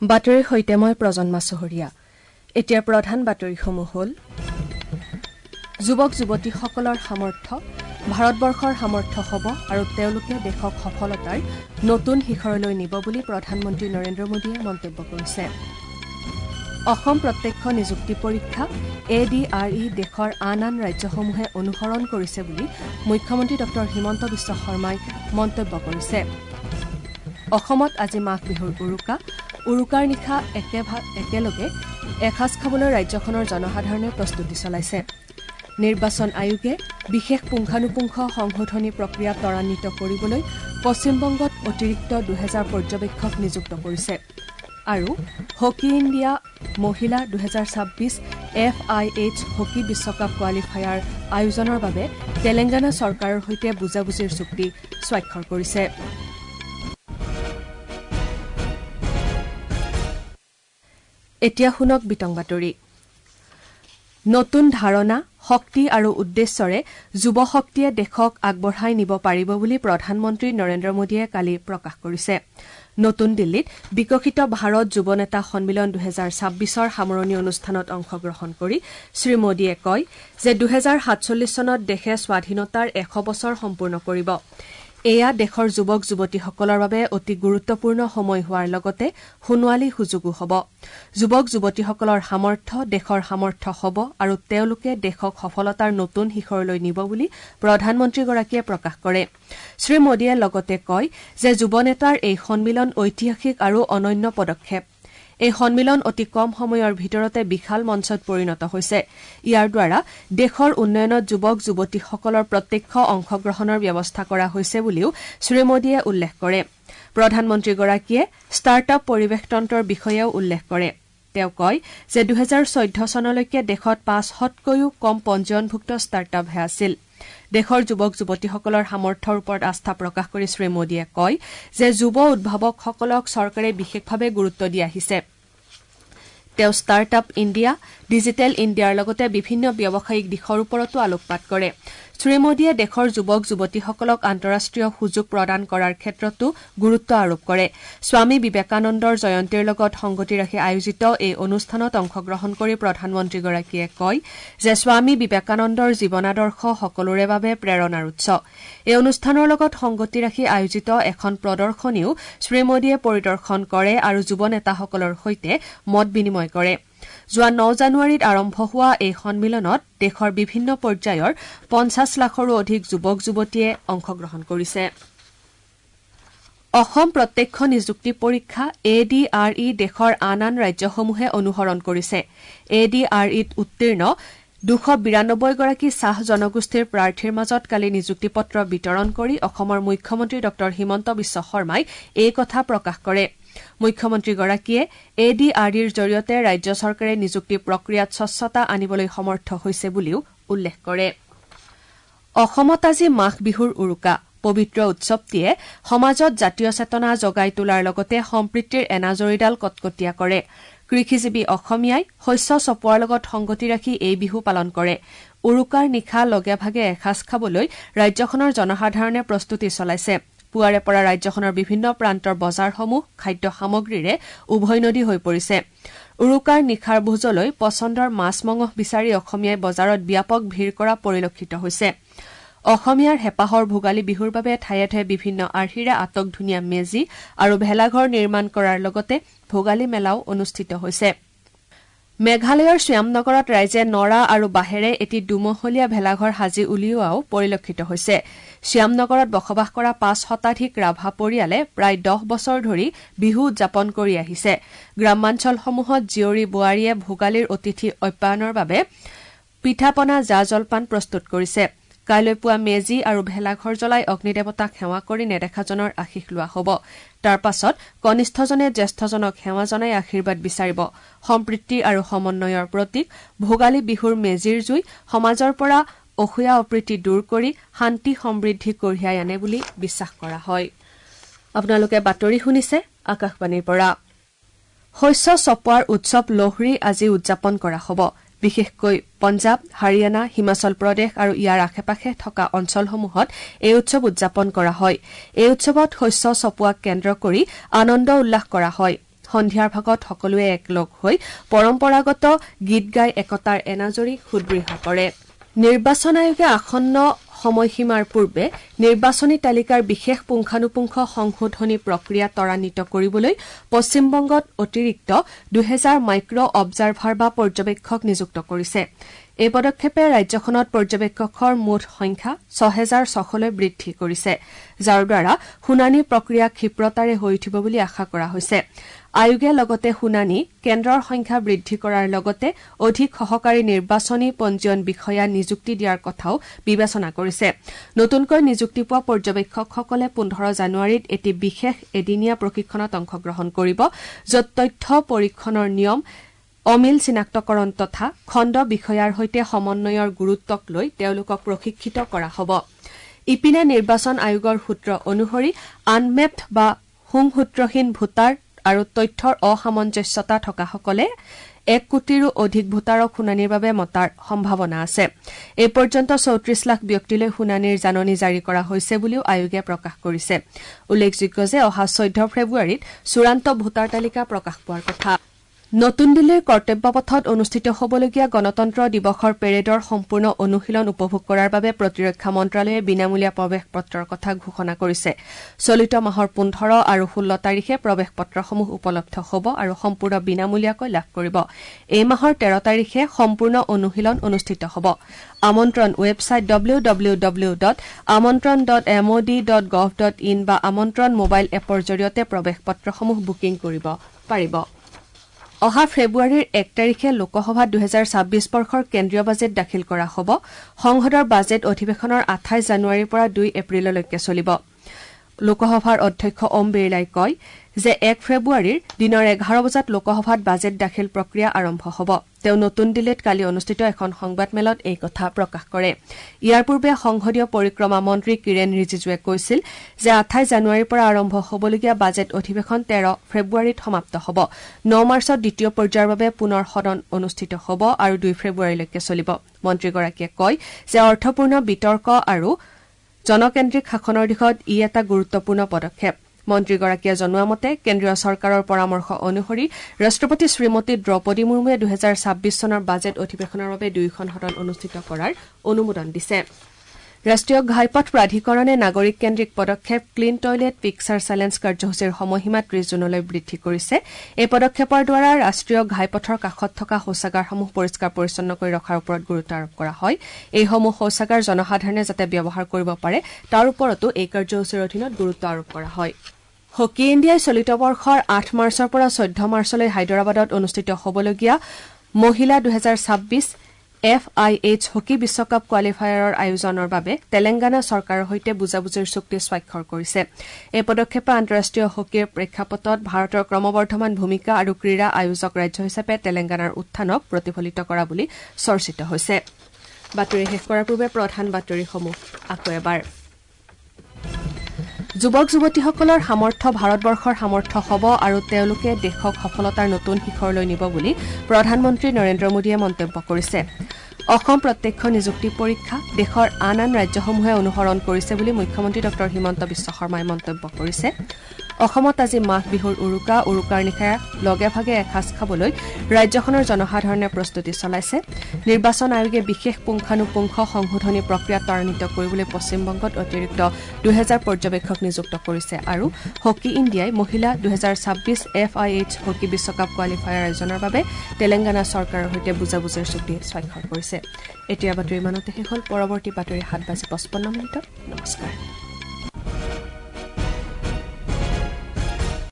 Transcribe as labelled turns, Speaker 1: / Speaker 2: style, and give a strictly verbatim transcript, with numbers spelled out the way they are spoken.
Speaker 1: বাতৰিৰ সৈতে মই প্ৰজন্মা চহৰীয়া। এতিয়া প্ৰধান বাতৰিসমূহ হ'ল যুৱক যুৱতীসকলৰ সামৰ্থ্য ভাৰতবৰ্ষৰ সামৰ্থ্য হ'ব আৰু তেওঁলোকে দেশক সফলতাৰ নতুন শিখৰলৈ নিব বুলি প্ৰধানমন্ত্ৰী নৰেন্দ্ৰ মোদীয়ে মন্তব্য কৰিছে। অসম প্ৰত্যক্ষ নিযুক্তি পৰীক্ষা এ ডি আৰ ই দেশৰ আন আন ৰাজ্যসমূহে অনুসৰণ কৰিছে বুলি মুখ্যমন্ত্ৰী ডঃ হিমন্ত বিশ্ব শৰ্মাই মন্তব্য কৰিছে। অসমত আজি মাঘ বিহুৰ উৰুকা উৰুকাৰ নিশা একেলগে এসাঁজ খাবলৈ ৰাজ্যখনৰ জনসাধাৰণে প্ৰস্তুতি চলাইছে। নিৰ্বাচন আয়োগে বিশেষ পুংখানুপুংখ সংশোধনী প্ৰক্ৰিয়া ত্বৰান্বিত কৰিবলৈ পশ্চিমবংগত অতিৰিক্ত দুহেজাৰ পৰ্যবেক্ষক নিযুক্ত কৰিছে। আৰু হকী ইণ্ডিয়া মহিলা দুহেজাৰ ছাব্বিছ এফ আই এইচ হকী বিশ্বকাপ কোৱালিফায়াৰ আয়োজনৰ বাবে তেলেংগানা চৰকাৰৰ সৈতে বুজাবুজিৰ চুক্তি স্বাক্ষৰ কৰিছে। এতিয়া শুনক বিতং বাতৰি। নতুন ধাৰণা শক্তি আৰু উদ্দেশ্যৰে যুৱ শক্তিয়ে দেশক আগবঢ়াই নিব পাৰিব বুলি প্ৰধানমন্ত্ৰী নৰেন্দ্ৰ মোদীয়ে কালি প্ৰকাশ কৰিছে। নতুন দিল্লীত বিকশিত ভাৰত যুৱ নেতা সন্মিলন দুহেজাৰ ছাব্বিছৰ সামৰণি অনুষ্ঠানত অংশগ্ৰহণ কৰি শ্ৰীমোদীয়ে কয় যে দুহেজাৰ সাতচল্লিছ চনত দেশে স্বাধীনতাৰ এশ বছৰ সম্পূৰ্ণ কৰিব। এয়া দেশৰ যুৱক যুৱতীসকলৰ বাবে অতি গুৰুত্বপূৰ্ণ সময় হোৱাৰ লগতে সোণোৱালী সুযোগো হ'ব। যুৱক যুৱতীসকলৰ সামৰ্থ্য দেশৰ সামৰ্থ্য হ'ব আৰু তেওঁলোকে দেশক সফলতাৰ নতুন শিখৰলৈ নিব বুলি প্ৰধানমন্ত্ৰীগৰাকীয়ে প্ৰকাশ কৰে। শ্ৰীমোদীয়ে লগতে কয় যে যুৱ নেতাৰ এই সন্মিলন ঐতিহাসিক আৰু অনন্য পদক্ষেপ। এই সন্মিলন অতি কম সময়ৰ ভিতৰতে বিশাল মঞ্চত পৰিণত হৈছে। ইয়াৰ দ্বাৰা দেশৰ উন্নয়নত যুৱক যুৱতীসকলৰ প্ৰত্যক্ষ অংশগ্ৰহণৰ ব্যৱস্থা কৰা হৈছে বুলিও শ্ৰীমোদীয়ে উল্লেখ কৰে। প্ৰধানমন্ত্ৰীগৰাকীয়ে ষ্টাৰ্ট আপ পৰিৱেশতন্ত্ৰৰ বিষয়েও উল্লেখ কৰে। তেওঁ কয় যে দুহেজাৰ চৈধ্য চনলৈকে দেশত পাঁচশতকৈও কম পঞ্জীয়নভুক্ত ষ্টাৰ্ট আপহে আছিল। দেশৰ যুৱক যুৱতীসকলৰ সামৰ্থ্যৰ ওপৰত আস্থা প্ৰকাশ কৰি শ্ৰীমোদীয়ে কয় যে যুৱ উদ্ভাৱকসকলক চৰকাৰে বিশেষভাৱে গুৰুত্ব দি আহিছে। তেওঁ ষ্টাৰ্ট আপ ইণ্ডিয়া ডিজিটেল ইণ্ডিয়াৰ লগতে বিভিন্ন ব্যৱসায়িক দিশৰ ওপৰতো আলোকপাত কৰে। শ্ৰীমোদীয়ে দেশৰ যুৱক যুৱতীসকলক আন্তঃৰাষ্ট্ৰীয় সুযোগ প্ৰদান কৰাৰ ক্ষেত্ৰতো গুৰুত্ব আৰোপ কৰে। স্বামী বিবেকানন্দৰ জয়ন্তীৰ লগত সংগতি ৰাখি আয়োজিত এই অনুষ্ঠানত অংশগ্ৰহণ কৰি প্ৰধানমন্ত্ৰীগৰাকীয়ে কয় যে স্বামী বিবেকানন্দৰ জীৱনাদৰ্শ সকলোৰে বাবে প্ৰেৰণাৰ উৎস। এই অনুষ্ঠানৰ লগত সংগতি ৰাখি আয়োজিত এখন প্ৰদৰ্শনীও শ্ৰীমোদীয়ে পৰিদৰ্শন কৰে আৰু যুৱ নেতাসকলৰ সৈতে মত বিনিময় কৰে। যোৱা ন জানুৱাৰীত আৰম্ভ হোৱা এই সন্মিলনত দেশৰ বিভিন্ন পৰ্যায়ৰ পঞ্চাছ লাখৰো অধিক যুৱক যুৱতীয়ে অংশগ্ৰহণ কৰিছে। অসম প্ৰত্যক্ষ নিযুক্তি পৰীক্ষা এ ডি আৰ ই দেশৰ আন আন ৰাজ্যসমূহে অনুসৰণ কৰিছে। এ ডি আৰ ইত উত্তীৰ্ণ দুশ বিৰানব্বৈ গৰাকী চাহ জনগোষ্ঠীৰ প্ৰাৰ্থীৰ মাজত কালি নিযুক্তি পত্ৰ বিতৰণ কৰি অসমৰ মুখ্যমন্ত্ৰী ডঃ হিমন্ত বিশ্ব শৰ্মাই এই কথা প্ৰকাশ কৰে। মুখ্যমন্ত্ৰীগৰাকীয়ে এ ডি আৰ ইৰ জৰিয়তে ৰাজ্য চৰকাৰে নিযুক্তি প্ৰক্ৰিয়াত স্বচ্ছতা আনিবলৈ সমৰ্থ হৈছে বুলিও উল্লেখ কৰে। অসমত আজি মাঘ বিহুৰ উৰুকা। পবিত্ৰ উৎসৱটিয়ে সমাজত জাতীয় চেতনা জগাই তোলাৰ লগতে সম্প্ৰীতিৰ এনাজৰীডাল কটকটীয়া কৰে। কৃষিজীৱী অসমীয়াই শস্য চপোৱাৰ লগত সংগতি ৰাখি এই বিহু পালন কৰে। উৰুকাৰ নিশা লগে ভাগে এসাঁজ খাবলৈ ৰাজ্যখনৰ জনসাধাৰণে প্ৰস্তুতি চলাইছে। পুৱাৰে পৰা ৰাজ্যখনৰ বিভিন্ন প্ৰান্তৰ বজাৰসমূহ খাদ্য সামগ্ৰীৰে উভৈনদী হৈ পৰিছে। উৰুকাৰ নিশাৰ ভোজলৈ পচন্দৰ মাছ মঙহ বিচাৰি অসমীয়াই বজাৰত ব্যাপক ভিৰ কৰা পৰিলক্ষিত হৈছে। অসমীয়াৰ হেঁপাহৰ ভোগালী বিহুৰ বাবে ঠায়ে ঠায়ে বিভিন্ন আৰ্হিৰে আটকধুনীয়া মেজি আৰু ভেলাঘৰ নিৰ্মাণ কৰাৰ লগতে ভোগালী মেলাও অনুষ্ঠিত হৈছে। মেঘালয়ৰ শ্যামনগৰত ৰাইজে নৰা আৰু বাঁহেৰে এটি দুমহলীয়া ভেলাঘৰ সাজি উলিওৱাও পৰিলক্ষিত হৈছে। শ্যামনগৰত বসবাস কৰা পাঁচ শতাধিক ৰাভা পৰিয়ালে প্ৰায় দহ বছৰ ধৰি বিহু উদযাপন কৰি আহিছে। গ্ৰামাঞ্চলসমূহত জীয়ৰী বোৱাৰীয়ে ভোগালীৰ অতিথি আপ্যায়নৰ বাবে পিঠা পনা জা জলপান প্ৰস্তুত কৰিছে। কাইলৈ পুৱা মেজি আৰু ভেলাঘৰ জ্বলাই অগ্নিদেৱতাক সেৱা কৰি নেদেখাজনৰ আশীষ লোৱা হ'ব। তাৰ পাছত কনিষ্ঠজনে জ্যেষ্ঠজনক সেৱা জনাই আশীৰ্বাদ বিচাৰিব। সম্প্ৰীতি আৰু সমন্বয়ৰ প্ৰতীক ভোগালী বিহুৰ মেজিৰ জুই সমাজৰ পৰা অসূয়া অপ্ৰীতি দূৰ কৰি শান্তি সমৃদ্ধি কঢ়িয়াই আনে বুলি বিশ্বাস কৰা হয়। আপোনালোকে বাতৰি শুনিছে আকাশবাণীৰ পৰা। শস্য চপোৱাৰ উৎসৱ লোহৰী আজি উদযাপন কৰা হ'ব। বিশেষকৈ পঞ্জাৱ, হাৰিয়ানা, হিমাচল প্ৰদেশ আৰু ইয়াৰ আশে পাশে থকা অঞ্চলসমূহত এই উৎসৱ উদযাপন কৰা হয়। এই উৎসৱত শস্য চপোৱাক কেন্দ্ৰ কৰি আনন্দ উল্লাস কৰা হয়। সন্ধিয়াৰ ভাগত সকলোৱে একলগ হৈ পৰম্পৰাগত গীত গাই একতাৰ এনাজৰী সুদৃঢ় কৰে নিৰ্বাচন আয়োগে আসন্ন সময়সীমাৰ পূৰ্বে নিৰ্বাচনী তালিকাৰ বিশেষ পুংখানুপুংখ সংশোধনী প্ৰক্ৰিয়া ত্বৰান্বিত কৰিবলৈ পশ্চিমবংগত অতিৰিক্ত দুহেজাৰ মাইক্ৰ অবজাৰ্ভাৰ বা পৰ্যবেক্ষক নিযুক্ত কৰিছে এই পদক্ষেপে ৰাজ্যখনত পৰ্যবেক্ষকৰ মুঠ সংখ্যা ছয় হাজাৰ ছশলৈ বৃদ্ধি কৰিছে যাৰ দ্বাৰা শুনানি প্ৰক্ৰিয়া ক্ষিপ্ৰতাৰে হৈ উঠিব বুলি আশা কৰা হৈছে আয়োগে লগতে শুনানি কেন্দ্ৰৰ সংখ্যা বৃদ্ধি কৰাৰ লগতে অধিক সহকাৰী নিৰ্বাচনী পঞ্জীয়ন বিষয়া নিযুক্তি দিয়াৰ কথাও বিবেচনা কৰিছে নতুনকৈ নিযুক্তি পোৱা পৰ্যবেক্ষকসকলে পোন্ধৰ জানুৱাৰীত এটি বিশেষ এদিনীয়া প্ৰশিক্ষণত অংশগ্ৰহণ কৰিব য'ত তথ্য পৰীক্ষণৰ নিয়ম অমিল চিনাক্তকৰণ তথা খণ্ড বিষয়াৰ সৈতে সমন্বয়ৰ গুৰুত্বক লৈ তেওঁলোকক প্ৰশিক্ষিত কৰা হ'ব ইপিনে নিৰ্বাচন আয়োগৰ সূত্ৰ অনুসৰি আনমেপড বা সংসূত্ৰহীন ভোটাৰ আৰু তথ্যৰ অসামঞ্জস্যতা থকাসকলে এক কোটিৰো অধিক ভোটাৰক শুনানিৰ বাবে মতাৰ সম্ভাৱনা আছে এই পৰ্যন্ত চৌত্ৰিশ লাখ ব্যক্তিলৈ শুনানিৰ জাননী জাৰি কৰা হৈছে বুলিও আয়োগে প্ৰকাশ কৰিছে উল্লেখযোগ্য যে অহা চৈধ্য ফেব্ৰুৱাৰীত চূড়ান্ত ভোটাৰ তালিকা প্ৰকাশ পোৱাৰ কথা নতুন দিল্লীৰ কৰ্তব্য পথত অনুষ্ঠিত হ'বলগীয়া গণতন্ত্ৰ দিৱসৰ পেৰেডৰ সম্পূৰ্ণ অনুশীলন উপভোগ কৰাৰ বাবে প্ৰতিৰক্ষা মন্ত্ৰালয়ে বিনামূলীয়া প্ৰৱেশ পত্ৰৰ কথা ঘোষণা কৰিছে চলিত মাহৰ পোন্ধৰ আৰু ষোল্ল তাৰিখে প্ৰৱেশ পত্ৰসমূহ উপলব্ধ হ'ব আৰু সম্পূৰ্ণ বিনামূলীয়াকৈ লাভ কৰিব এই মাহৰ তেৰ তাৰিখে সম্পূৰ্ণ অনুশীলন অনুষ্ঠিত হ'ব Amantran website W W W dot Amantran dot M O' D dot gov dot in বা আমন্ত্ৰণ মোবাইল এপৰ জৰিয়তে প্ৰৱেশ পত্ৰসমূহ বুকিং কৰিব পাৰিব অহা ফেব্ৰুৱাৰীৰ এক তাৰিখে লোকসভাত দুহেজাৰ ছাব্বিছ বৰ্ষৰ কেন্দ্ৰীয় বাজেট দাখিল কৰা হ'ব সংসদৰ বাজেট অধিৱেশনৰ আঠাইছ জানুৱাৰীৰ পৰা দুই এপ্ৰিললৈকে চলিব লোকসভাৰ অধ্যক্ষ ওম বিৰলাই কয় যে এক ফেব্ৰুৱাৰীৰ দিনৰ এঘাৰ বজাত লোকসভাত বাজেট দাখিল প্ৰক্ৰিয়া আৰম্ভ হ'ব তেওঁ নতুন দিল্লীত কালি অনুষ্ঠিত এখন সংবাদমেলত এই কথা প্ৰকাশ কৰে ইয়াৰ পূৰ্বে সংসদীয় পৰিক্ৰমা মন্ত্ৰী কিৰেণ ৰিজিজুৱে কৈছিল যে আঠাইছ জানুৱাৰীৰ পৰা আৰম্ভ হ'বলগীয়া বাজেট অধিৱেশন তেৰ ফেব্ৰুৱাৰীত সমাপ্ত হ'ব ন মাৰ্চত দ্বিতীয় পৰ্যায়ৰ বাবে পুনৰ সদন অনুষ্ঠিত হ'ব আৰু দুই ফেব্ৰুৱাৰীলৈকে চলিব মন্ত্ৰীগৰাকীয়ে কয় যে অৰ্থপূৰ্ণ বিতৰ্ক আৰু জনকেন্দ্ৰিক শাসনৰ দিশত ই এটা গুৰুত্বপূৰ্ণ পদক্ষেপ মন্ত্ৰীগৰাকীয়ে জনোৱা মতে কেন্দ্ৰীয় চৰকাৰৰ পৰামৰ্শ অনুসৰি ৰাষ্ট্ৰপতি শ্ৰীমতী দ্ৰৌপদী মুৰ্মুৱে দুহেজাৰ ছাব্বিছ চনৰ বাজেট অধিৱেশনৰ বাবে দুয়োখন সদন অনুষ্ঠিত কৰাৰ অনুমোদন দিছে ৰাষ্ট্ৰীয় ঘাইপথ প্ৰাধিকৰণে নাগৰিক কেন্দ্ৰিক পদক্ষেপ ক্লিন টয়লেট পিকচাৰ চেলেঞ্জ কাৰ্যসূচীৰ সময়সীমা ত্ৰিশ জুনলৈ বৃদ্ধি কৰিছে এই পদক্ষেপৰ দ্বাৰা ৰাষ্ট্ৰীয় ঘাইপথৰ কাষত থকা শৌচাগাৰসমূহ পৰিষ্কাৰ পৰিচ্ছন্ন কৰি ৰখাৰ ওপৰত গুৰুত্ব আৰোপ কৰা হয় এইসমূহ শৌচাগাৰ জনসাধাৰণে যাতে ব্যৱহাৰ কৰিব পাৰে তাৰ ওপৰতো এই কাৰ্যসূচীৰ অধীনত গুৰুত্ব আৰোপ কৰা হয় হকী ইণ্ডিয়াই চলিত বৰ্ষৰ আঠ মাৰ্চৰ পৰা চৈধ্য মাৰ্চলৈ হায়দৰাবাদত অনুষ্ঠিত হ'বলগীয়া মহিলা দুহেজাৰ ছাব্বিছ এফ আই এইচ হকী বিশ্বকাপ কোৱালিফায়াৰৰ আয়োজনৰ বাবে তেলেংগানা চৰকাৰৰ সৈতে বুজাবুজিৰ চুক্তি স্বাক্ষৰ কৰিছে এই পদক্ষেপে আন্তঃৰাষ্ট্ৰীয় হকীৰ প্ৰেক্ষাপটত ভাৰতৰ ক্ৰমবৰ্ধমান ভূমিকা আৰু ক্ৰীড়া আয়োজক ৰাজ্য হিচাপে তেলেংগানাৰ উত্থানক প্ৰতিফলিত কৰা বুলি চৰ্চিত হৈছে বাতৰি শেষ কৰাৰ পূৰ্বে প্ৰধান বাতৰিসমূহ আকৌ এবাৰ যুৱক যুৱতীসকলৰ সামৰ্থ্য ভাৰতবৰ্ষৰ সামৰ্থ্য হ'ব আৰু তেওঁলোকে দেশক সফলতাৰ নতুন শিখৰলৈ নিব বুলি প্ৰধানমন্ত্ৰী নৰেন্দ্ৰ মোদীয়ে মন্তব্য কৰিছে অসম প্ৰত্যক্ষ নিযুক্তি পৰীক্ষা দেশৰ আন আন ৰাজ্যসমূহে অনুসৰণ কৰিছে বুলি মুখ্যমন্ত্ৰী ডক্টৰ হিমন্ত বিশ্ব শৰ্মাই মন্তব্য কৰিছে অসমত আজি মাঘ বিহুৰ উৰুকা উৰুকাৰ নিশা লগে ভাগে এসাঁজ খাবলৈ ৰাজ্যখনৰ জনসাধাৰণে প্ৰস্তুতি চলাইছে নিৰ্বাচন আয়োগে বিশেষ পুংখানুপুংখ সংশোধনী প্ৰক্ৰিয়া ত্বৰান্বিত কৰিবলৈ পশ্চিমবংগত অতিৰিক্ত দুহেজাৰ পৰ্যবেক্ষক নিযুক্ত কৰিছে আৰু হকী ইণ্ডিয়াই মহিলা দুহেজাৰ ছাব্বিছ এফ আই এইচ হকী বিশ্বকাপ কোৱালিফায়াৰ আয়োজনৰ বাবে তেলেংগানা চৰকাৰৰ সৈতে বুজাবুজিৰ চুক্তি স্বাক্ষৰ কৰিছে এতিয়া বাতৰি ইমানতে শেষ হ'ল পৰৱৰ্তী বাতৰি সাত বাজি পঁচপন্ন মিনিটত নমস্কাৰ